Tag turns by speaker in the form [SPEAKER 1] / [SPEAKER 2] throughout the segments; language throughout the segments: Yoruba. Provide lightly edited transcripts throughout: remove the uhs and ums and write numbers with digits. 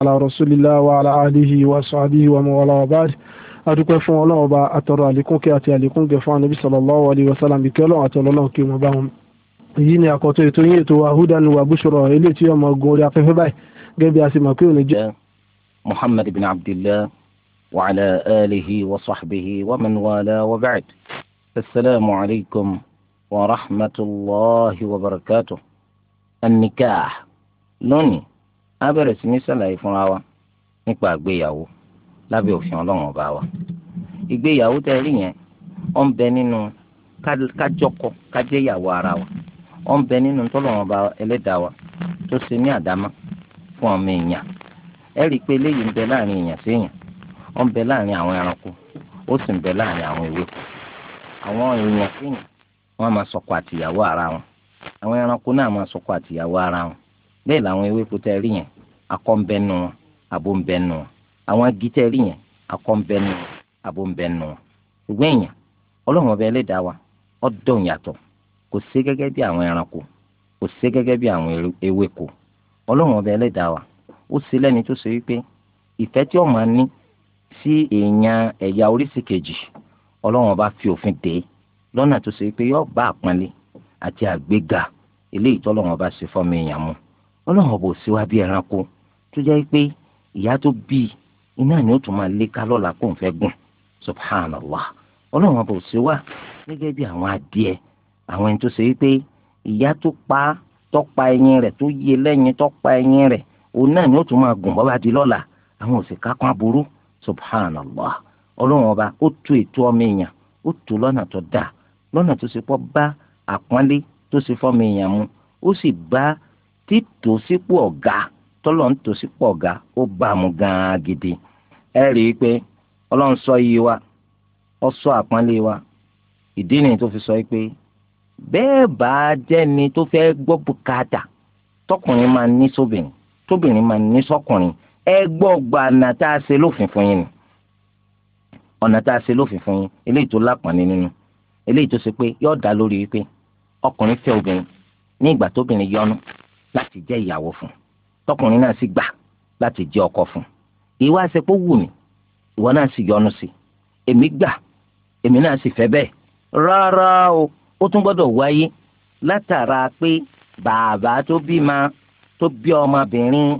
[SPEAKER 1] ala rasulillah wa ala alihi wa sahbihi wa mawala wa ba'd. Adúpẹ́ fún Ọlọ́run Ọba, àtọrọ àlékún kí àti àlékún gẹ̀ fún Ànábì sallallahu alaihi wasallam, kí Ọlọ́run àti Ọlọ́run kí wọ́n bá wọn. Èyí ni àkọ́tọ̀ ètò yín, ètò Hudan wa Bushra, eléyìí tí ọmọ ogun orí afẹ́fẹ́ báyìí gẹ́gẹ́ bí a sì mọ̀ pé òní jẹ́.
[SPEAKER 2] Muhammad ibn Abdillah wa ala alihi wa sahbihi wa man wala wa ba'd. Assalamu alaikum wa rahmatullahi wa barakatuh. An-nikah. Lónìí a bẹ̀rẹ̀ sí ní ṣàlàyé fúnra wa nípa ìgbéyàwó lábẹ́ òfin Ọlọ́run Ọba wa. Ìgbéyàwó tẹ́ rí yẹn ó ń bẹ nínú kájọkọ kájẹ́yàwó ara wa, ó ń bẹ nínú tọ́lọ́run Ọba Ẹlẹ́dàá wa tó ṣe ní àdámá fún ọmọ èèyàn. Ẹ rí i pé eléyìí ń bẹ láàrin èèyàn sí èèyàn, ó ń bẹ láàrin àwọn ẹranko, ó sì ń bẹ láàrin àwọn ewéko. Àwọn èèyàn sí èèyàn wọ́n máa sọkọ àtìyàwó ara wọn, àwọn ẹranko náà máa sọkọ àtìyàwó ara wọn. Bẹ́ẹ̀ làwọn ewéko tẹ́ rí yẹn akọ ń bẹ nù wọn, abo ń bẹ nù wọn. Àwọn igi tẹ́ rí yẹn akọ ń bẹ nù wọn, abo ń bẹ nù wọn. Ṣùgbọ́n èèyàn Ọlọ́run Ọba Ẹlẹ́dàá wa ó dọ̀hùn yàtọ̀, kò sí gẹ́gẹ́ bí àwọn ẹranko, kò sí gẹ́gẹ́ bí àwọn ewéko. Ọlọ́run Ọba Ẹlẹ́dàá wa ó ṣe lẹ́ni tó ṣe wípé ìfẹ́ tí ó máa ní sí èèyàn ẹ̀yà oríṣi kejì Ọlọ́run Ọba fi òfin dè lọ́nà tó ṣe wípé yóò bá àpọ́nlé àti àgbéga eléyìí tọ́lọ́run Ọba ṣe fọ́mọ èèyàn mu. Ọlọ́run Ọba ò sí wá bí ẹranko tó jẹ́ pé ìyá tó bí iná ni ó tún máa lé ká lọ́la kó ń fẹ́ gùn. Subhanallah. Ọlọ́run Ọba ò sí wá gẹ́gẹ́ bí àwọn adìẹ, àwọn ẹni tó ṣe wípé ìyá tó pa tọ́pa ẹyin rẹ̀ tó yé lẹ́yìn tọ́pa ẹyin rẹ̀ òun náà ni ó tún máa gùn bọ́ba di lọ́la. Àwọn ò sì kápá aburú. Subhanallah. Ọlọ́run Ọba ó tú ètò ọmọ èèyàn, ó tú lọ́nà tó dáa, lọ́nà tó ṣe pọ́ bá àpọ́nlé tó ṣe fọ́mọ èèyàn mu, ó sì bá títò sípò ọ̀gá tọ́lọ̀ ń tò sípò ọ̀gá ó bá a mú gan-an gidi. Ẹ rí i pé Ọlọ́run sọ iyì wa, ó sọ àpọ́nlé wa. Ìdí nìyí tó fi sọ pé bẹ́ẹ̀ bá jẹ́ni tó fẹ́ gbọ́ bùkátà tọkùnrin máa ní sóbìnrin, tóbìnrin máa ní sọ́kùnrin, ẹ gbọ́ gba ọ̀nà tá a ṣe lófin fún yín ni. Ọ̀nà tá a ṣe lófin fún yín eléyìí tó lápọ̀nlé nínú, eléyìí tó ṣe pé yóò dá lórí wípé ọkùnrin fẹ́ obìnrin ní ìgbà tóbìnrin yọ́nú láti jẹ́ ìyàwó fún, tọkùnrin náà sì gbà láti jẹ́ ọkọ fún. Ìwà ṣe pé wù mí, ìwọ náà sì yọ́nú sí, èmi gbà, èmi náà sì fẹ́ bẹ́ẹ̀. Rárá o, ó tún gbọ́dọ̀ wáyé látara pé bàbá tó bí ọmọbìnrin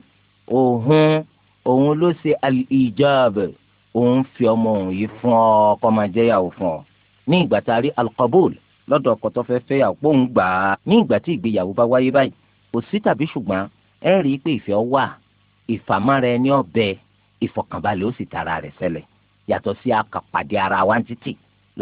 [SPEAKER 2] òun ló ṣe al-ijab, òun fi ọmọ òun yìí fún ọ kó máa jẹ́ ìyàwó fún ọ. Ní ìgbà tá a rí al-qabul lọ́dọ̀ ọkọ tó fẹ́ fẹ́yàwó pé òun gbà á. Ní ìgbà tí ìgbéyàwó bá wáyé báyìí, kò sí tàbí ṣùgbọ́n ẹ rí i pé ìfẹ́ wà, ìfàmára ẹni ọ̀bẹ, ìfọ̀kànbalẹ̀ ó sì tara rẹ̀ ṣẹlẹ̀. Yàtọ̀ sí akàpàdé ara wa ń títì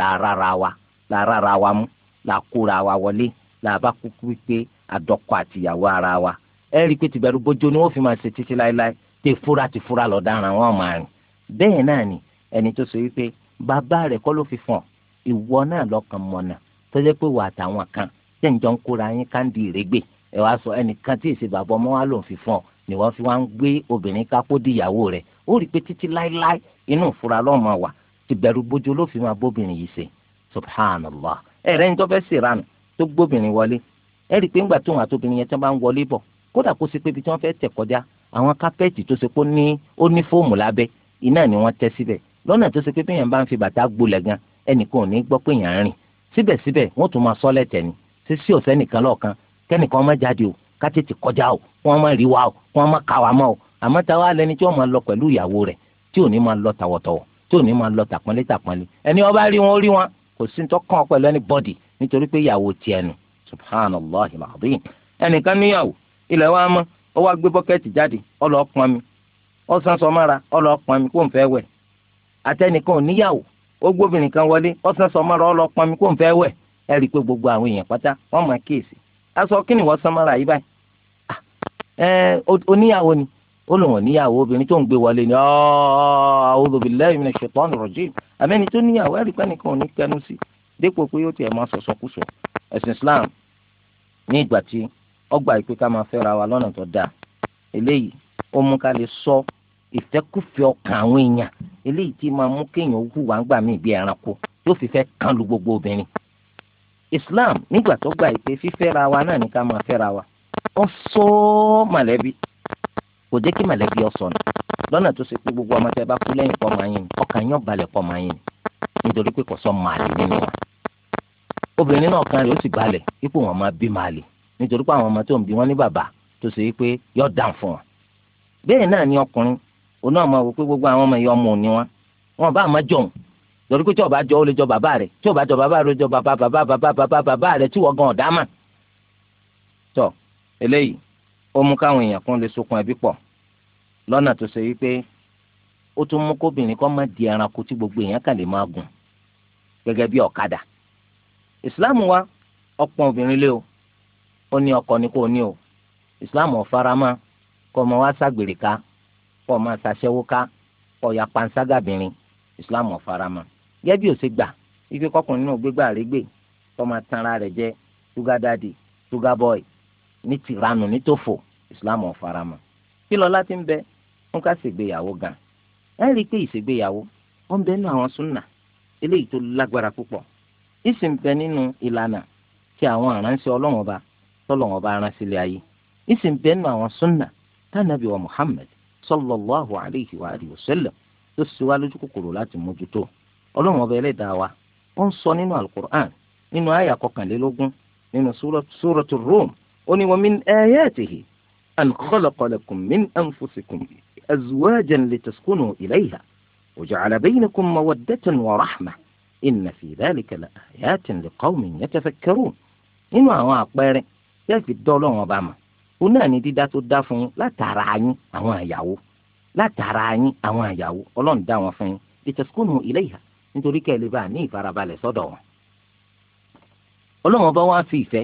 [SPEAKER 2] lára wa mú, làkúra wa wọlé, làbá kúkú wípé àdọ́kọ àtìyàwó ara wa. Ẹ rí i pé tìbẹ̀rù bójó ni wọ́n fi máa ṣe títí láéláé, ti fura lọ́daràn wọn máa rìn. Bẹ́ẹ̀ náà ni ẹni tó sọ wípé bàbá rẹ̀ kọ́ ló fi fún ọ, ìwọ náà lọ́kàn mọ̀nà tó jẹ́ pé wà àtàwọn kan tẹ̀ǹjọ́ ń kóra yín káńdì ìrégbè. Ẹ wá sọ ẹnìkan tí èsì bàbá ọmọ wa lòun fi fún ọ ni wọ́n fi wá ń gbé obìnrin kápó di ìyàwó rẹ̀. Ó rí i pé títí láéláé inú ìfura lọ́mọ wà, tìbẹ̀rù bójú ló fi máa bóbìnrin yìí ṣe. Subhanallah. Ẹ̀rẹ́ ní tó fẹ́ ṣèrànù tó gbóbìnrin wọlé, ẹ rí i pé ńgbà tóun àtòbìnrin yẹn tí wọ́n bá ń wọlé bọ̀, kódà kó ṣe pé ibi tí wọ́n fẹ́ tẹ̀ kọjá àwọn kápẹ́ẹ̀tì tó ṣe pé ó ní fóòmù lábẹ́ iná ni wọ́n tẹ́ síbẹ̀, lọ́nà tó ṣe pé bí èèyàn bá ń fi bàtà gbolẹ̀ gan ẹnìkan ò ní gbọ́ pé èèyàn ń rìn. Síbẹ̀síbẹ̀ wọ́n tún máa sọ́lẹ̀ tẹ̀ ní sí ọ̀sẹ́ nìkan lọ́ọ̀kan, kẹ́nìkan má jáde o, ká tètè kọjá o, wọ́n má rí wa o, wọ́n má ká wa mọ́ o. Àmọ́ táwa lẹni tí wọ́n máa lọ pẹ̀lú ìyàwó rẹ̀, tí ò ní máa lọ tàwọ̀tọ̀wọ̀, tí ò ní máa lọ tàpọ́nlé. Ẹni ó bá rí wọn ó rí wọn, kò sí tó kàn pẹ̀lú anybody nítorí pé ìyàwó tiẹ̀ nù. Subhanallah al-azim. Ẹnìkan níyàwó, ilẹ̀ wa mọ́, ó wá gbé bọ́kẹ́tì jáde, ó lọ pọn mi, ó sán sọ mára, ó lọ pọn mi kó ń fẹ́ wẹ̀. Àtẹnìkan ò níyàwó, ó gbóbìnrin kan wọlé, ó sán sọ mára, ó lọ pọn mi kó ń fẹ́ wẹ̀. Ẹ rí i pé gbogbo àwọn èèyàn pátá wọ́n máa kíyèsí. Aṣọ kí ni wọ́n sán mára yìí báyìí? Oníyàwó ni, ó lòun ò níyàwó, obìnrin tó ń gbé wọlé ni a'udhu billahi minash shaitani rajim. Àmẹ́ni tó níyàwó, ẹ rí i pé ẹnìkan ò ní kẹnu sí dípò pé yóò tiẹ̀ máa sọ̀sọ̀kúsọ. Ẹ̀sìn Islam ní ìgbà tí ọgbà ìpè ká máa fẹ́ra wa lọ́nà tó dáa, eléyìí ó mú ká lè sọ ìfẹ́kùfẹ́ ọkàn àwọn èèyàn, eléyìí tí máa mú kéèyàn hùwà ń gbà mí bí ẹranko yóò fi fẹ́ kán lu gbogbo obìnrin. Islam nígbà tó gbà ìpè fífẹ́ra wa náà ní ká máa fẹ́ra wa, ó sọ mọ̀lẹ́bí, kò jẹ́ kí mọ̀lẹ́bí ọ sọnù lọ́nà tó ṣe pé gbogbo ọmọ tẹ́ bá kú lẹ́yìn pọ̀ máa yín ọkàn yín ọ̀balẹ̀ pọ̀ máa yín nítorí pé kò sọ màálì nínú wọn. obìnrin náà kan rẹ̀ ó sì balẹ̀ ipò wọn máa bí màálì nítorí pé àwọn ọmọ tó ń bí wọn ní bàbá tó ṣe pé yọ dàn fún wọn. bẹ́ẹ̀ náà ni ọkùnrin òun náà máa wò pé gbogbo àwọn ọmọ yìí ọmọ òní wọn bá máa jọ̀hún lórí pé tí ó bá jọ ó lè jọ bàbá rẹ̀ tí ó bá jọ bàbá rẹ̀ ó jọ bàbá rẹ̀ tí wọ́n gan ọ̀dá mà. tọ́ eléyìí ó mú káwọn èèyàn kan lè sokun ẹbí pọ̀ lọ́nà tó ṣe wípé ó tún mú kóbìnrin kọ́ máa di ẹranko tí gbogbo èèyàn kàn lè máa gùn gẹ́gẹ́ bí ọ̀kadà. ìsìláàmù wa ọ̀pọ̀ obìnrin lé o ó ní ọkọ ní kò ní o ìsìláàmù ọ̀farama kọ́ ọmọ wa ságbèrè ká kọ́ ọmọ àṣàṣẹ́wó ká kọ́ ya panṣágàbìnrin ìsìláàmù ọ̀farama gẹ́gẹ́ bí ó ṣe gbà ike kọkùnrin náà gbégbá àrégbè kọ́ máa tanra rẹ̀ jẹ́ sugar daddy sugar boy ní tìranù ní tòfò ìsìláàmù ọ̀farama kí lọ láti ń bẹ fún ká ṣègbéyàwó gan ẹ rí i pé ìṣègbéyàwó ó ń bẹ nínú àwọn súnà eléyìí tó lágbára púpọ̀ ìsì ń bẹ nínú ìlànà tí àwọn aránṣẹ́ Ọlọ́run ọba tọ́lọ́run ọba rán sílẹ̀ ayé ìsì ń bẹ nínú àwọn súnà tánàbí wa Muhammad sallallahu alayhi wa alihi wa sallam tó sì wá lójú kòkòrò láti mójútó Ọlọ́run ọba ẹlẹ́dàá wa ó ń sọ nínú alukur'an nínú àyà 21 nínú súratu Rum ó ní wa min ayatihi أن خلق لكم من أنفسكم أزواجا لتسكنوا إليها وجعل بينكم مودة ورحمة إن في ذلك لآيات لقوم يتفكرون nínú àwọn àpẹẹrẹ tẹ́ fi dá Ọlọ́run ọba mọ̀ òun náà ni dídá tó dá fún yín látara yín àwọn àyàwó Ọlọ́run dá wọn fún yín litaskunu ilayha nítorí kẹ́ ẹ lè bá ní ìfarabalẹ̀ sọ́dọ̀ wọn. Ọlọ́run ọba wá fi ìfẹ́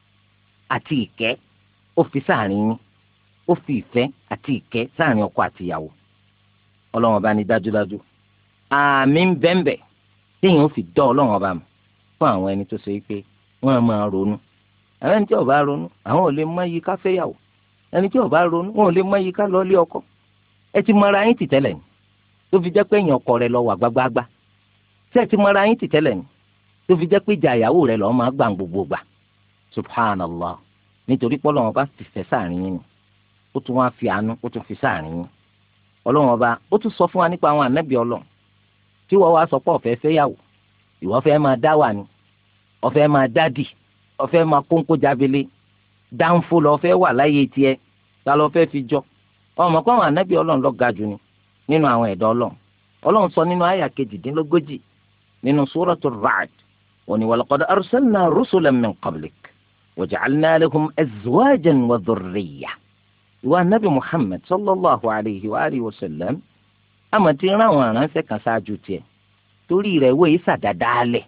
[SPEAKER 2] àti ìkẹ́ ó fi sáàrin yín ó fi ìfẹ́ àti ìkẹ́ sáàrin ọkọ àti ìyàwó. Ọlọ́run ọba ní dájúdájú àmì ń bẹ́ńbẹ́ téèyàn ó fi dá Ọlọ́run ọba mọ̀ fún àwọn ẹni tó ṣe pé wọ́n á máa ronú. àwọn ẹni tí ó bá ronú àwọn ò lè mọ iyì ká fẹ́yàwó. ẹni tí ó bá ronú wọn ò lè mọ iyì ká lọ lé ọkọ. ẹ ti mọra yín tìtẹ́lẹ̀ ni tó fi jẹ́ pé èèyàn ọkọ rẹ lọ wà gbágbáágbá. ṣé ẹ ti mọra yín tìtẹ́lẹ̀ ni tó fi jẹ́ pé ìjà ìyàwó rẹ lọ́ọ́ máa gbà gbogbo gbà. subhanallah nítorí pé Ọlọ́run ọba ti fẹ́ sáàrin yín ni ó tún wá fi àánú ó tún fi sáàrin yín. Ọlọ́run ọba ó tún sọ fún wa nípa àwọn ànábì Ọlọ́run tí wọ́n wá sọ pé ọ̀fẹ́ fẹ́yàwó ìwọ fẹ́ máa dá wà ní ọ̀fẹ́ máa dádì ọ̀fẹ́ máa kónkó jábélé dáńfó lọ fẹ́ wà láyé tiẹ̀ ta lọ fẹ́ fi jọ ọmọ kó àwọn ànábì Ọlọ́run lọ ga jù ni nínú àwọn ẹ̀dá Ọlọ́run. Ọlọ́run sọ nínú àyà 28 nínú Suratul Ra'd ó ní walaqad arsalna rusulan min qablik waja'alna lahum azwajan wa dhurriyyah. ìwà ànábì Muhammad sallallahu alayhi wa alihi wa sallam àmọ́ tí ń ráwọn aránṣẹ́ kan ṣáájú tiẹ̀ torí rẹ̀ wọ́n èyí ṣàdádálẹ̀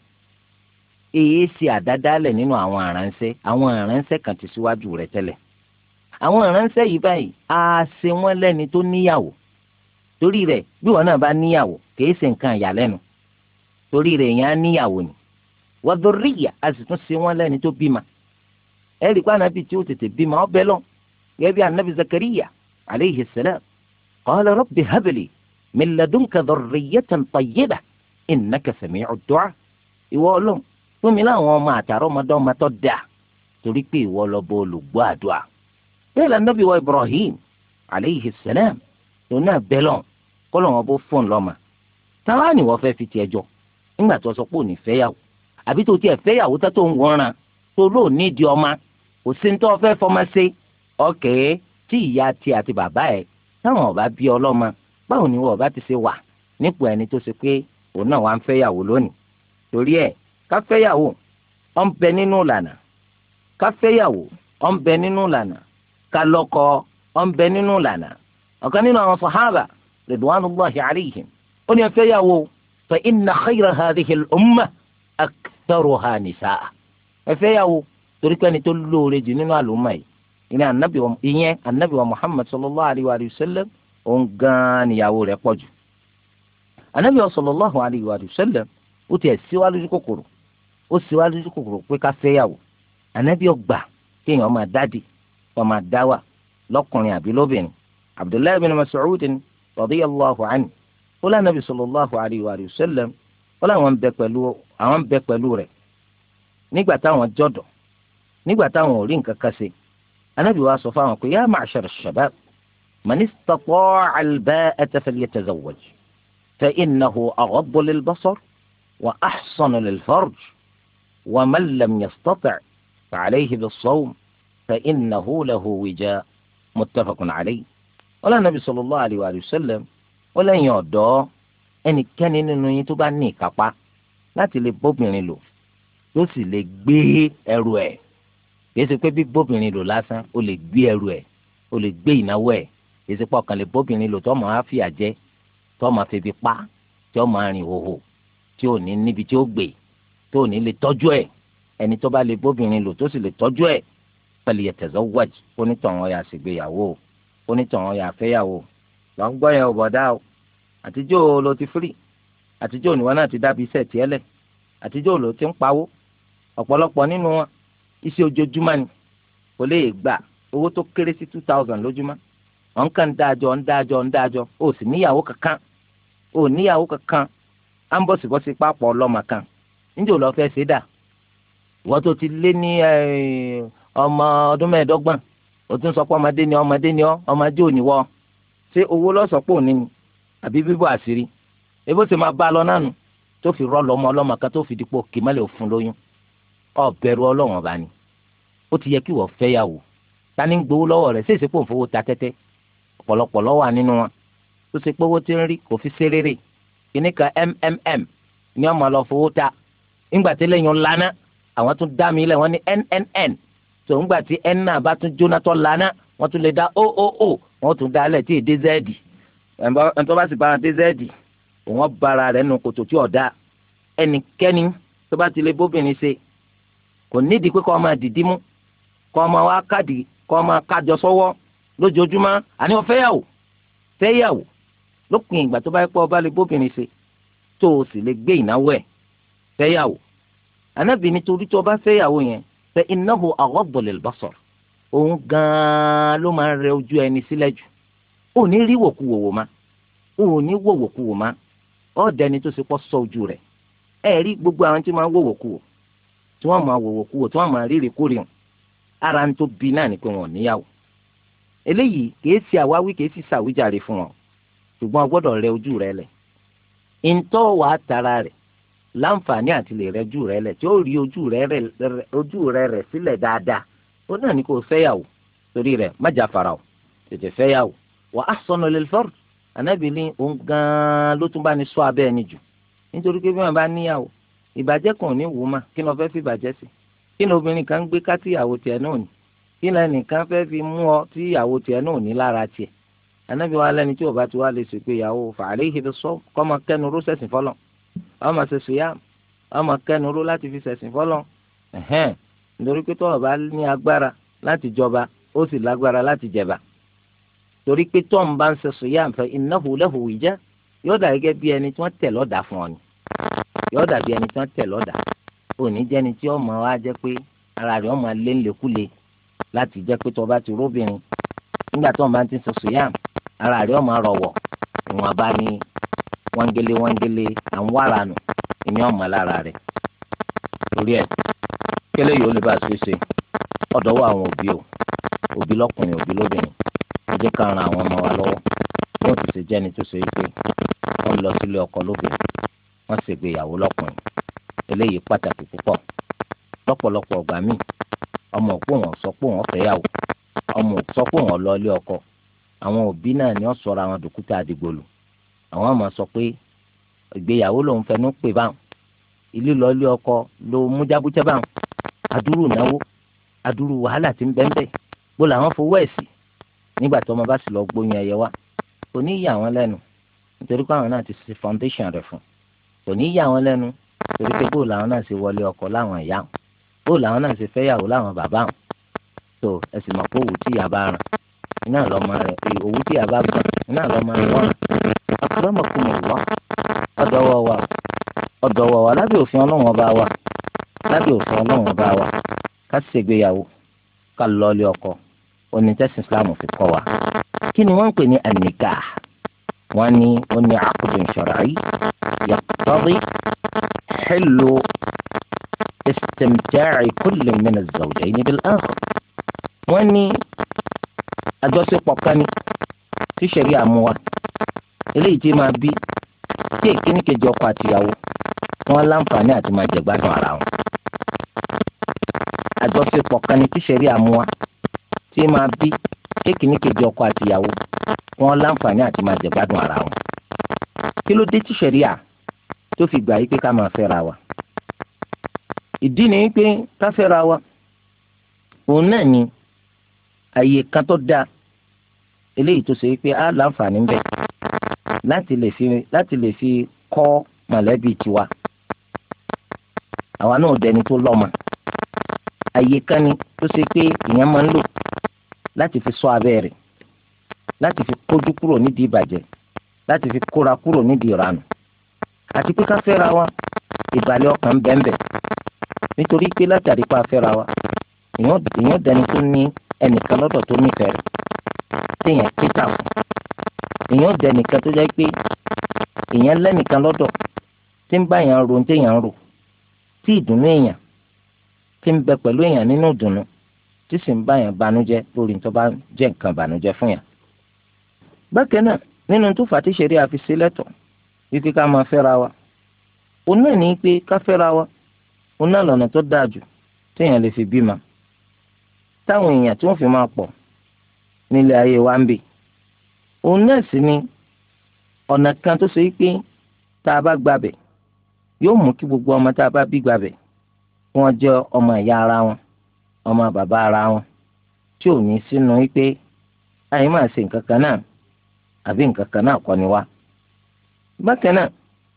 [SPEAKER 2] èyí ṣe àdádálẹ̀ nínú àwọn aránṣẹ́ kan ti síwájú rẹ̀ tẹ́lẹ̀. àwọn aránṣẹ́ yìí báyìí á ṣe wọ́n lẹ́ni tó níyàwó torí rẹ̀ bí wọn náà bá níyàwó kìí ṣe nǹkan ìyàlẹ́nu torí rẹ̀ yẹn á níyàwó ni wa dhurriyyah a sì tún ṣe wọ́n lẹ́ni tó bímọ. ẹ̀rí pa ànábì tí ó tètè bímọ ọ bẹ́ lọ gẹ́gẹ́ bí ànábì Zakariya alayhi salam qala rabbi habli min ladunka dhurriyyatan tayyibah innaka sami'ud du'a. ìwọ Ọlọ́run fún mi láwọn ọmọ àtàrọ ọmọdọ́mọ tó dáa torí pé ìwọ lọ bọ olùgbọ́ àdúrà. bẹ́ẹ̀ la nàbí wa Ibrahim alayhi salam lòun náà bẹ́ lọ kọ́lọ̀ wọn bó fóun lọ́mọ. táwa ni wọ́n fẹ́ fi tiẹ̀ jọ nígbà tó sọ pé ò ní fẹ́yàwó àbí tó tiẹ̀ fẹ́yàwó tó tó ń wọ́nran tó lóò nídìí ọmọ kò sí ní tó fẹ́ fọmọ ṣe ọ̀kẹ́ tí ìyá tiẹ̀ àti bàbá ẹ̀ táwọn ọba bí ọlọ́mọ báwo ni wọ́n ọba ti ṣe wà nípò ẹni tó ṣe pé òun náà wà ń fẹ́yàwó lónìí. torí ẹ̀ ká fẹ́yàwó ó ń bẹ nínú ìlànà ká fẹ́yàwó ó ń bẹ nínú ìlànà ká lọ́kọ ó ń bẹ nínú ìlànà. ọ̀kan nínú àwọn sàhábà ridwanullahi alayhim ó ní ẹ fẹ́yàwó fa inna khayra hadhihi al-umma aktharuha nisaa. ẹ fẹ́yàwó torí pé ẹni tó lóore jù nínú àlùmọ́ yìí ìyẹn anabi wa Muhammad sallallahu alayhi wa sallam òun gan-an níyàwó rẹ̀ pọ̀ jù. anabi wa sallallahu alayhi wa sallam ó tiẹ̀ síwájú kòkòrò pé ká fẹ́yàwó. anabi ọgbà kéèyàn máa dádì kó máa dáwà lọ́kùnrin àbí lóbìnrin. Abdullahi bin Mas'ud radiyallahu anhu ó lé anabi sallallahu alayhi wa sallam ó láwọn ń bẹ pẹ̀lú rẹ̀ nígbà táwọn jọ̀dọ̀ nígbà táwọn ò rí nǹkan kan ṣe. anabi wa sọ fáwọn pé yá ma'shar ash-shabab man istata'a al-ba'ata falyatazawwaj fa innahu aghaddu lil-basar wa ahsanu lil-farj wa man lam yastati' fa alayhi bis-sawm fa innahu lahu wija' muttafaqun alayhi. wala nabi sallallahu alayhi wa sallam wala ẹ̀yin ọ̀dọ́ ẹnikẹ́ni nínú yín tó bá ní ìkápá láti lè bóbìnrin lò yóò sì lè gbé ẹrù ẹ̀, kìí ṣe pé bí bóbìnrin lò lásán ó lè gbé ẹrù ẹ̀, ó lè gbé ìnáwó ẹ̀, kìí ṣe pé ọkàn lè bóbìnrin lò tó máa fìyà jẹ, tó máa febi pa, tó máa rìn hòhò, tí ò ní níbi tí ó gbé, tó ní lè tọ́jú ẹ̀. ẹni tó bá lè bóbìnrin lò tó sì lè tọ́jú ẹ̀ falyatazawwaj, onítọ̀hún ya ṣègbéyàwó, onítọ̀hún ya fẹ́yàwó. lọ ń gbọ́ yẹn ò bọ̀dá o, àtijọ́ ló ti firi, àtijọ́ òníwọ́n náà ti dábìí iṣẹ́ tiẹ̀ lẹ̀, àtijọ́ ló ti ń pawó. ọ̀pọ̀lọpọ̀ nínú wọn iṣẹ́ ojoojúmọ́ ni, kò lè gbà owó tó kéré sí 2000 lójúmọ́. ọ̀n kàn ń dájọ́ ó sì níyàwó kankan á ń bọ̀sibọ́sí pápọ̀ ọlọ́mọ kan. níjẹ́ ò lọ fẹ́ ṣe dà ìwọ́n tó ti lé ní ọmọ ọdún 25 ó tún sọ pé ọmọdé ni ọ́, ọmọdé ò ní wọ́. ṣé owó lọ́sọ̀pọ̀ òní ni àbí bíbọ̀ àṣírí? ebó ṣe máa bá a lọ nánu tó fi rọ́ lọ́mọ ọlọ́mọ kan tó fi dípò kìmọ́lẹ̀ òfun lóyún. ọ̀bẹ̀rù ọlọ́run ọba ni. ó ti yẹ kí wọ́n fẹ́yàwó. ta ni ń gbowó lọ́wọ́ rẹ̀? ṣé ìsepò ń fowó ta tẹ́tẹ́? ọ̀pọ̀lọpọ̀ ló wà nínú wọn tó ṣe pé owó tí ń rí kò fi ṣe rere. kìíní kan mmm ni wọ́n máa lọ fowó ta. ńgbà tí lẹ́yìn lana àwọn tún dá mi lẹ̀ wọ́n ní nnn. tó ńgbà tí n náà bá tún jóná tó lana wọ́n tún lè dá ooo wọ́n tún dá lẹ̀ tí ì dé zẹ́ẹ̀dì. ẹn tó bá sì bá dé zẹ́ẹ̀dì wọ́n bára rẹ̀ nù kòtò tí ọ̀dà. ẹnikẹ́ni tó bá ti lè bóbìnrin ṣe kò nídìí pé kó máa dìdí mú, kó máa wá káàdì, kó máa kájọ sọ́wọ́ lójoojúmọ́. àní wọ́n fẹ́yàwó lópin ìgbà tó bá pọ̀ bá lè bóbìnrin ṣe tó o sì lè gbé ìnáwó ẹ̀. fẹ́yàwó Ànábì nítorí tó bá fẹ́yàwó yẹn fa innahu aghaddu lil-basar, òun gan-an ló máa ń rẹ ojú ẹni sílẹ̀ jù. ò ní rí wòkúwòwò má, ò ní wòwòkúwò má, ọ̀dẹni tó ṣe pọ̀ sọ ojú rẹ̀. ẹ rí gbogbo àwọn tí máa ń wòwòkúwò, tí wọ́n máa wòwòkúwò, tí wọ́n máa rírì kúrìhùn, ara ń tó bí náà ni pé wọn ò níyàwó. eléyìí kìí ṣe àwáwí, kìí ṣe ṣàwíjàre fún wọn, ṣùgbọ́n o gbọ́dọ̀ rẹ ojú rẹ lẹ̀. ìntọ́ wàá tara rẹ̀ láǹfààní àti lè rẹ ojú rẹ lẹ̀ tí ó rí ojú rẹ rẹ̀ sílẹ̀ dáadáa, ó náà ní kó fẹ́yàwó. torí rẹ̀ má jáfara o, tètè fẹ́yàwó. wa ahsanu lil-farj, Ànábì ní òun gan-an ló tún bá ní ṣọ́ abẹ́ ẹni jù. nítorí pé bí wọn bá níyàwó ìbàjẹ́ kan ò ní wù ú mà, kí ni wọ́n fẹ́ fi ìbàjẹ́ sí? kí ni obìnrin kan ń gbé ká tíyàwó tiẹ̀ náà ní? kí ni ẹnìkan fẹ́ fi mú ọ tíyàwó tiẹ̀ náà ní lára tiẹ̀? Ànábì wa lẹ́ni tí ò bá ti wá lè ṣèpé ìyàwó fa alayhi bis-sawm, kọ́ máa kẹ́nu ró sẹ̀sìn fọ́lọ́, ọmọ ṣe sùyàm, ọmọ kẹ́nu ró láti fi sẹ̀sìn fọ́lọ́. nítorí pé tọ́ọ̀ bá ní agbára láti jọba ó sì lágbára láti jẹba. torí pé tọ́ọ̀ ń bá ń ṣe sùyàm fa innahu lahu wija, yóò dà gẹ́gẹ́ bí ẹni tí wọ́n tẹ̀ lọ́dà fún ọ ni. yóò dàbí ẹni tí wọ́n tẹ̀ lọ́dà. òní jẹ́ni tí ọmọ wa jẹ́ pé ara rẹ̀ ọmọ lé ńlẹ̀kúlẹ̀ láti jẹ́ pé tó bá ti róbìnrin nígbà tó ń bá ti sọ sùyàm ara rẹ̀ ọmọ rọ̀wọ̀, ìwọ̀n bá ní wọ́ngélé àwọn wàrà nù ìní ọmọ lára rẹ̀. torí ẹ̀ kẹ́lẹ́ yìí ó lè bá a ṣe ọ̀dọ́wọ́ àwọn òbí lọ́kùnrin òbí lóbìnrin. ẹ jẹ́ ká ran àwọn ọmọ wa lọ́wọ́ wọ́n ti ṣe jẹ́ni tó ṣe pé wọ́n lọ sílé ọkọ lóbìnrin, wọ́n ṣègbéyàwó lọ́kùnrin. eléyìí pàtàkì púpọ̀. lọ́pọ̀lọpọ̀ ọgbà míì ọmọ òpó wọn sọ pé wọn fẹ́yàwó, ọmọ sọ pé wọn lọ ilé ọkọ, àwọn òbí náà ni wọ́n sọra àwọn dòkúta àdìgbòlù. àwọn ọmọ sọ pé ìgbéyàwó lòun fẹnu pè báwọn, ilé lọ ilé ọkọ ló mú jábútẹ́ báwọn. adúrú náwó, adúrú wàhálà tí ń bẹ́ńbẹ́ bó làwọn fowó ẹ̀ sí. nígbà tó ọmọ bá sì lọ gbóyún ẹyẹ wá, kò ní yà wọ́n lẹ́nu nítorí pé àwọn náà ti ṣe foundation rẹ̀ fún. kò ní yà wọ́n lẹ́nu torí pé bó làwọn náà ṣe wọlé ọkọ láwọn ìyá wọn, bó làwọn náà ṣe fẹ́yàwó láwọn bàbá wọn. tó ẹ sì mọ̀ pé òwú tí ìyá bá ràn iná lọ́mọ rẹ̀, òwú tí ìyá bá gbọ̀n iná lọ́mọ rẹ̀ wọ́n. akramakumullah, ọ̀dọ̀wọ̀ wa lábẹ́ òfin Ọlọ́run ọba wa ká ṣègbéyàwó, ká lọ́ọ́lé ọkọ. onítẹ̀sìn Islam fi kọ́ wa. kí ni wọ́n ń pè ní an-nikah? wọ́n ní ó ní aqdun shar'i yaqtadi hillu istimta'i kullin min az-zawjayn bil-akhar. wọ́n ní àjọṣepọ̀ kan ní tí ṣẹ̀rí àmúwa eléyìí tí máa bí tí èkíní kejì ọkọ àtìyàwó wọn láǹfààní àti máa jẹ̀gbádùn ara wọn. àjọṣepọ̀ kan ní tí ṣẹ̀rí àmúwa tí máa bí tí èkíní kejì ọkọ àtìyàwó wọn láǹfààní àti máa jẹ̀gbádùn ara wọn. kí ló dé tí ṣẹ̀rí à tó fi gbà yí pé ká máa fẹ́ra wa? ìdí ni pé ká fẹ́ra wa òun náà ni àyè kan tó dáa eléyìí tó ṣe pé á láǹfààní ń bẹ láti lè fi kọ́ mọ̀lẹ́bí tiwa. àwa náà dẹni tó lọ́mọ. àyè kan ni tó ṣe pé ìyẹn máa ń lò láti fi ṣọ́ abẹ́ rẹ̀, láti fi kójú kúrò nídìí ìbàjẹ́, láti fi kóra kúrò nídìí ìranù. àti pé ká fẹ́ra wa ìbàlẹ̀ ọkàn bẹ́ẹ̀nbẹ́ẹ̀ nítorí pé látàrí pa fẹ́ra wa èèyàn dẹni tó ní ẹnìkan lọ́dọ̀ tó nífẹ̀ẹ́ rẹ̀ téèyàn kíta fún. èèyàn dẹnìkan tó jẹ́ pé èèyàn lẹ́nìkan lọ́dọ̀ tí ń bá èèyàn ro téèyàn ń rò, tí ìdùnnú èèyàn tí ń bẹ pẹ̀lú èèyàn nínú ìdùnnú, tí sì ń bá èèyàn banújẹ́ lórí tó bá jẹ́ nǹkan banújẹ́ fún yàn. bákan náà nínú tó fà tí ṣẹ̀rí àfi ṣe lẹ́tọ̀ wípé ká máa fẹ́ra wa òun náà ní pé ká fẹ́ra wa òun náà lọ́nà tó dáa jù téèyàn lè fi bímọ, táwọn èèyàn tí wọ́n fi máa pọ̀ nílé ayé wa ń bẹ. òun náà sì ni ọ̀nà kan tó ṣe pé tá a bá gbàbẹ̀ yóò mú kí gbogbo ọmọ tá a bá bí gbàbẹ̀ wọ́n jẹ́ ọmọ ìyá ara wọn, ọmọ bàbá ara wọn, tí ò ní sínú wípé àyè máa ṣe nǹkan kan náà àbí nǹkan kan náà kọ́ ni wá. bákan náà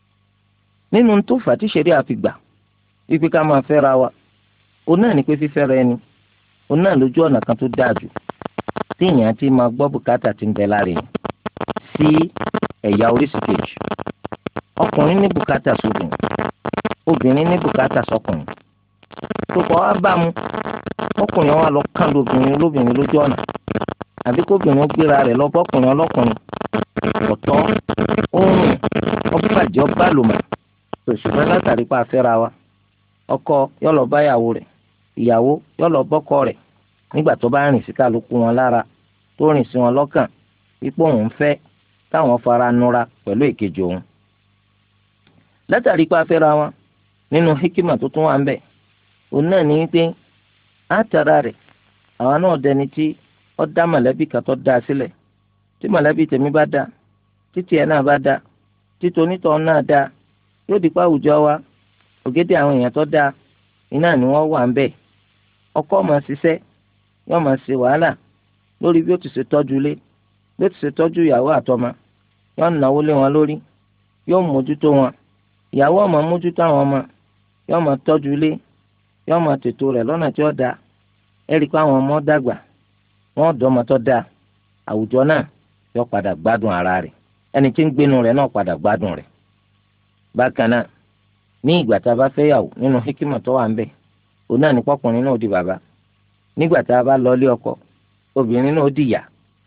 [SPEAKER 2] nínú tó fà tí ṣẹ̀rí àfi gbà wípé ká máa fẹ́ra wa òun náà ní pé fífẹ́ra ẹni òun náà lójú ọ̀nà kan tó dáa jù tí èèyàn ti máa gbọ́ bùkátà tí ń bẹ lára èèyàn sí ẹ̀yà oríṣi kejì. ọkùnrin ní bùkátà sóbìnrin, obìnrin ní bùkátà sọkùnrin. tó kọ́ wá bá mu ọkùnrin wa lọ kán lóbìnrin lójú ọ̀nà àbí kóbìnrin gbéra rẹ̀ lọ bọ́kùnrin ọlọ́kùnrin ọ̀tọ̀ oorun ọbàjẹ́ ọbàlùmọ̀. ṣùgbọ́n látàrí pa afẹ́ra wa ọkọ yóò lọ bá ìyàwó rẹ̀, ìyàwó yóò lọ bọ́kọ rẹ̀ nígbà tó bá rìn sí kálukú wọn lára, tó rìn sí wọn lọ́kàn ipò òun fẹ́ táwọn fara nura pẹ̀lú èkejì òun. látàrí pa afẹ́ra wa nínú hikima tó tún wà ń bẹ òun náà ní pé àtàrà rẹ̀ àwa náà dẹni tí ó dá mọ̀lẹ́bí kan tó dá sílẹ̀. tí mọ̀lẹ́bí tèmi bá dá, títí ẹ̀ náà bá dá, títí onítọ̀ náà dá, yóò di pa àwùjọ wa ògèdè àwọn èèyàn tó dá iná ni wọ́n wà ń bẹ̀. ọkọ máa ṣiṣẹ́, yóò máa ṣe wàhálà lórí bí ó ti ṣe tọ́jú ilé, bí ó ti ṣe tọ́jú ìyàwó àtọmọ, yóò náwó lé wọn lórí, yóò mójútó wọn. ìyàwó ó máa mójútó àwọn ọmọ, yóò máa tọ́jú ilé, yóò máa tètò rẹ̀ lọ́nà tí ó dáa. ẹ rí i pé àwọn ọmọ dàgbà, wọ́n dọ́mọ tó dáa, àwùjọ náà yóò padà gbádùn ara rẹ̀, ẹni tí ń gbénu rẹ̀ náà padà gbádùn rẹ̀. bákan náà ní ìgbà tá a bá fẹ́ yàwó nínú hikima tó wà ń bẹ̀ òun náà ní pọ́kùnrin náà di bàbá. nígbà tá a bá lọ ilé ọkọ obìnrin náà di ìyá.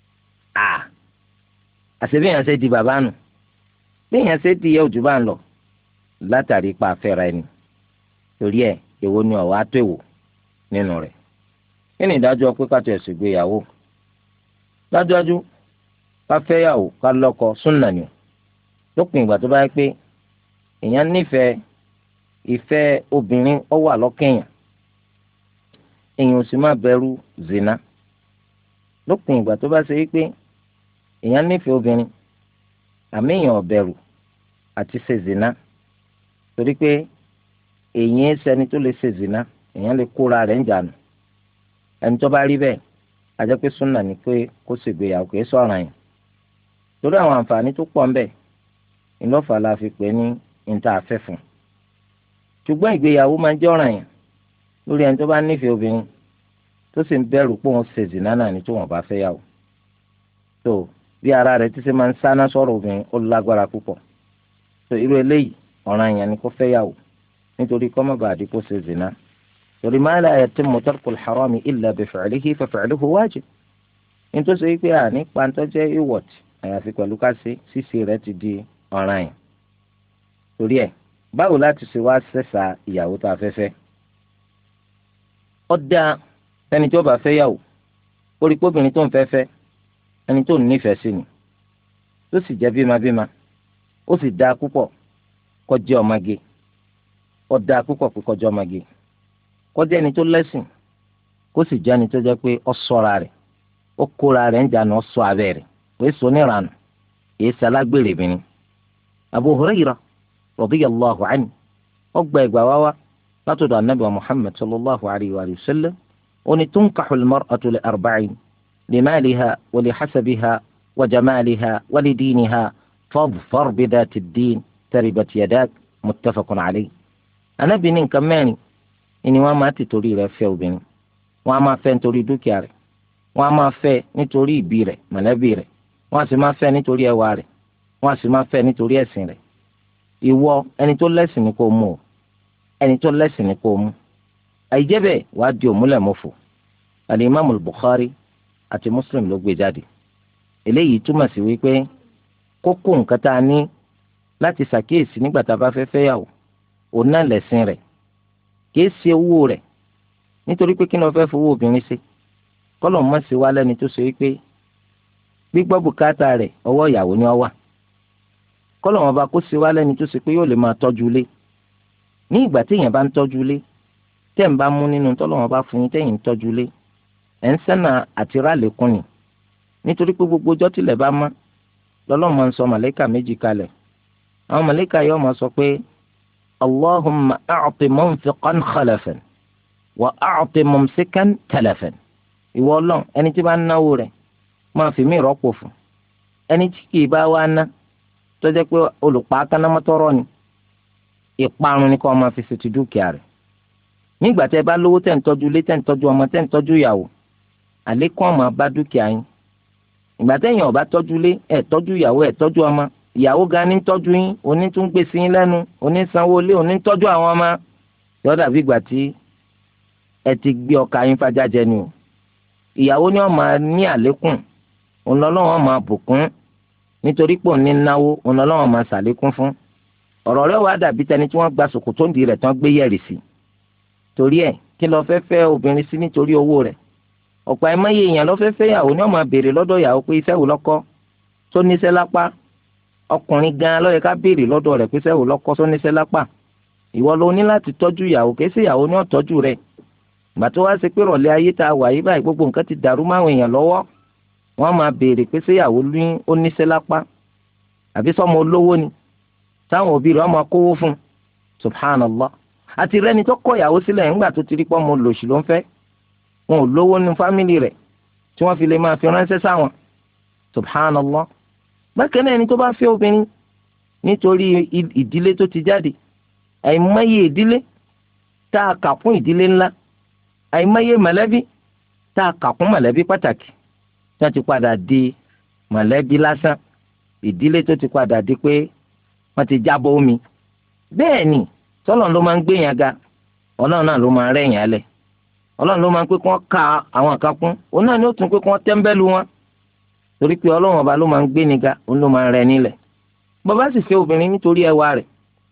[SPEAKER 2] àṣẹ bí èèyàn ṣe di bàbá nù, bí èèyàn ṣe di ìyá òjò bá ń lọ látàrí pa afẹ́ra ẹni. torí ẹ̀ èwo ni ọ̀wá tó èwo nínú rẹ̀. kí ni ìdájọ́ pé ká tó ẹ̀sùn ìgbéyàwó? dájúdájú ká fẹ́yàwó ká lọ́kọ súnà ni, lópin ìgbà tó bá yẹ pé èèyàn nífẹ̀ẹ́ ìfẹ́ obìnrin ó wà lọ́kẹ̀yàn, èèyàn ò sì má bẹ̀rù zina. lópin ìgbà tó bá ṣe wípé èèyàn nífẹ̀ẹ́ obìnrin àmì èèyàn ò bẹ̀rù àti ṣe zina, torí pé èèyàn ṣẹni tó lè ṣe zina, èèyàn lè kóra rẹ̀ ń jànú. ẹni tó bá rí bẹ́ẹ̀ a jẹ́ pé súnà ni pé kó ṣègbéyàwó kìí sọ̀ràn yẹn, torí àwọn àǹfààní tó pọ̀ ń bẹ ìlọ́fà la fi pè ní níta àfẹ́ fún. ṣùgbọ́n ìgbéyàwó máa ń jẹ́ ọ̀ràn yẹn lórí ẹni tó bá nífẹ̀ẹ́ obìnrin tó sì ń bẹ̀rù pé òun ṣe zìnà náà ní tó wọn bá fẹ́ yàwó. tó bí ara rẹ̀ ti ṣe máa ń sáná sọ̀rọ̀ obìnrin ó lágbára púpọ̀. tó irú eléyìí ọ̀ràn yẹn ni kó fẹ́ yàwó nítorí kó má bàa di kó ṣe zìnà. torí ma la yatimmu tarkul harami illa bi fi'lihi fa fi'luhu wajib. nítorí sọ pé àní pàǹtọ́ jẹ́ ìwọ̀tì àyàfi pẹ̀lú ká ṣíṣe rẹ̀ ti di ọ̀ràn yẹn. torí ẹ̀ báwo láti ṣe wá ṣẹ̀ṣà ìyàwó tá a fẹ́ fẹ́? ó dáa ẹni tí ó bá fẹ́ yàwó ó rí pé obìnrin tó ń fẹ́ fẹ́ ẹni tó nífẹ̀ẹ́ sí ni tó sì jẹ́ bímabíma ó sì dáa púpọ̀ kó jẹ́ ọmọge ó dáa púpọ̀ pé kó jẹ́ ọmọge kó jẹ́ ẹni tó lẹ́sìn kó sì jẹ́ ẹni tó jẹ́ pé ó ṣọ́ra rẹ̀ ó kóra rẹ̀ ń jànà ó ṣọ́ abẹ́ rẹ̀ pé soníranù èyí sálágbèrè mi ni. Abu Hurairah radiyallahu anhu ó gba ìgbà wá látọ̀dọ̀ anabi wa Muhammad sallallahu alayhi wa sallam ó ní tunkahu al-mar'atu li arba'in limaliha wa lihasabiha wa jamaliha wa lidiniha fadfar bidhati ad-din taribat yadak muttafaqun alayhi. anabi ní nǹkan mẹ́rin ni wọ́n máa ti torí rẹ̀ fẹ́ obìnrin wọ́n á máa fẹ́ nítorí dúkìá rẹ̀ wọ́n á máa fẹ́ nítorí ìbí rẹ̀ mọ̀lẹ́bí rẹ̀ wọ́n á sì máa fẹ́ nítorí ẹwà rẹ̀ wọ́n á sì máa fẹ́ nítorí ẹ̀sìn rẹ̀. ìwọ ẹni tó lẹ́sìn ni kò mú o ẹni tó lẹ́sìn ni kò mú àìjẹ́ bẹ́ẹ̀ wàá di òmùlẹ̀ mọ́fò. al-Imam al-Bukhari àti Muslim ló gbé jáde. eléyìí túmọ̀ sí wípé kókó nǹkan tá a ní láti ṣàkíyèsí nígbà tá a bá fẹ́ fẹ́yàwó òun náà lẹ̀sìn rẹ̀ kìí ṣe owó rẹ̀ nítorí pé kí ni wọ́n fẹ́ fowó obìnrin ṣe kọ́lọ̀ mọ́ sí wa lẹ́ni tó ṣe wípé gbígbọ́ bùkátà rẹ̀ ọwọ́ ìyàwó ni ó wà kọ́lọ̀ wọn bá kó sí wa lẹ́ni tó ṣe pé yóò lè máa tọ́jú ilé ní ìgbà téèyàn bá ń tọ́jú ilé tẹ́ ń bá mú nínú tọ́lọ̀ wọn bá fún yín tẹ́yìn ń tọ́jú ilé ẹ̀ ń sẹ́nà àti rálẹ̀kùn ni nítorí pé gbogbo ọjọ́ tilẹ̀ bá mọ́ lọ́lọ́ máa ń sọ màlẹ́kà méjì kalẹ̀ àwọn màlẹ́kà yóò máa sọ pé Allahumma a'ti munfiqan khalafan wa a'ti mumsikan talafan. ìwọ Ọlọ́run ẹni tí bá ń náwó rẹ̀ máa fi mí rọ́pò fún ẹni tí kì í bá wá ná tó jẹ́ pé olùpàá kánámọ́tọ́rọ́ ni ìparun ni kó máa fi ṣètì dúkìá rẹ̀. nígbà tẹ́ bá lówó tẹ́ ń tọ́jú ilé tẹ́ ń tọ́jú ọmọ tẹ́ ń tọ́jú ìyàwó àlékún ọmọ bá dúkìá yín. ìgbà tẹ́yìn ò bá tọ́jú ilé ẹ̀ tọ́jú ìyàwó ẹ̀ tọ́jú ọmọ ìyàwó gan ní tọ́jú yín oní tún gbé sí yín lẹ́nu oní sanwó ilé oní tọ́jú àwọn ọmọ yóò dàbí ìgbà tí ẹ ti gbé ọkà yín fàjà jẹ ni o. ìyàwó ni ó máa ní àlékún òun lọ́lọ́wọ́ máa bùkún nítorí pò ní náwó òun lọ́lọ́wọ́ máa ṣàlékún fún. ọ̀rọ̀ rẹ̀ wá dàbí tẹni tí wọ́n gba ṣòkòtò ń di rẹ̀ tán gbé yẹ̀rì sí. torí ẹ̀ kí ló fẹ́ fẹ́ obìnrin sí nítorí owó rẹ̀. ọ̀pọ̀ àìmọye èèyàn ló fẹ́ fẹ́ ìyàwó ni ó máa béèrè lọ́dọ̀ ìyàwó pé iṣẹ́ wo lọ́kọ́ tó níṣẹ́ lápá. ọkùnrin gan ló yẹ ká béèrè lọ́dọ̀ rẹ̀ pé iṣẹ́ wo lọ́kọ́ tó níṣẹ́ lápá. ìwọ ló ní láti tọ́jú ìyàwó kì í ṣe ìyàwó ni ó tọ́jú rẹ̀. ìgbà tó wá ṣe pé rọ̀lẹ́ ayé tá a wà yí báyìí gbogbo nǹkan ti dàrú máwọn èèyàn lọ́wọ́ wọ́n máa béèrè pé ṣé ìyàwó ní ó níṣẹ́ lápá àbí sọ́mọ olówó ni táwọn òbí rẹ̀ wọ́n máa kówó fún subhanallah. àti rẹ́ni tó kọ̀ ìyàwó sílẹ̀ ńgbà tó ti rí pọ́ ọmọ olòṣì ló ń fẹ́ wọn ò lówó ní fámìlì rẹ̀ tí wọ́n fi lè máa fi ránṣẹ́ sáwọn subhanallah. bákan náà ẹni tó bá fẹ́ obìnrin nítorí ìdílé tó ti jáde àìmọye ìdílé tá a kà fún ìdílé ńlá àìmọye mọ̀lẹ́bí tá a kà fún mọ̀lẹ́bí pàtàkì tí wọ́n ti padà di mọ̀lẹ́bí lásán ìdílé tó ti padà di pé wọ́n ti jábọ́ omi. bẹ́ẹ̀ ni sọ́lọ́n ló máa ń gbéyàn ga ọlọ́run náà ló máa ń rẹ̀yàn alẹ̀ ọlọ́run ló máa ń pé kí wọ́n ka àwọn kan kún òun náà ni ó tún pé kí wọ́n tẹ́ńbẹ́lú wọn torí pé ọlọ́run ọba ló máa ń gbé ni ga òun ló máa ń rẹ̀ nílẹ̀. bàbá sì fẹ́ obìnrin nítorí ẹwà rẹ̀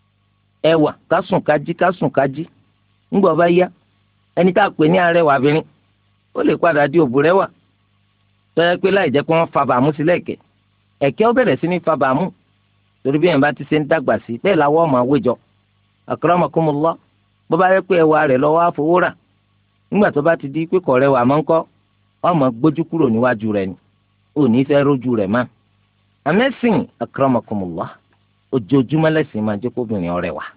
[SPEAKER 2] ẹwà kásùn kájí ńgbà ọba yá ẹni tá a pè ní arẹwà obìnrin ó lè padà di òbúrẹ́wà tọ́jà pé láì jẹ́ pé wọ́n fa bàmú sílẹ̀ ẹ̀kẹ́ ó bẹ̀rẹ̀ sí ní fa bàmú torí bí èèyàn bá ti ṣe ń dàgbà sí bẹ́ẹ̀ làwọ̀ ọmọ àwùjọ akramakumullah bó bá yẹ pé ẹwà rẹ̀ lọ́wọ́ àfowó rà nígbà tó bá ti di pé kọ̀ọ̀rẹ́ wà máa ń kọ́ ọmọ gbójú kúrò níwájú rẹ̀ ni ò ní fẹ́ rójú rẹ̀ má. àmẹ́sìn akramakumullah ojoojúmọ́ lẹ́sìn máa jẹ́ kóbìnrin ọ̀rẹ́ wà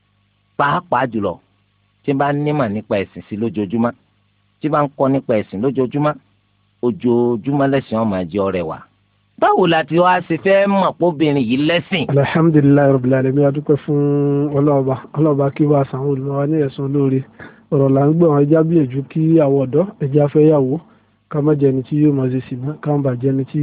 [SPEAKER 2] pàápàá jùlọ tí bá nímọ̀ nípa ẹ̀sìn sí lójoojúmọ́ tí bá ń kọ́ nípa ẹ̀sìn lójoojúmọ́ ojoojúmọ́ lẹ́sìn ọmọ àjẹ́ ọ̀rẹ́ wà. báwo la ti wá ṣe fẹ́ mọ̀ póbìnrin yìí lẹ́sìn.
[SPEAKER 1] alhamdulilayi rabbil alamin adúpẹ́ fún ọlọ́ọ̀bá kí wàá sàn olùmọ̀wá ní ẹ̀sùn lóore ọ̀rọ̀ là ń gbọ́ wọn ẹja gbìyànjú kí àwọn ọ̀dọ́ ẹja fẹ́ yàwó ká má jẹni tí yóò máa ṣe sìnà ká má bàa jẹni tí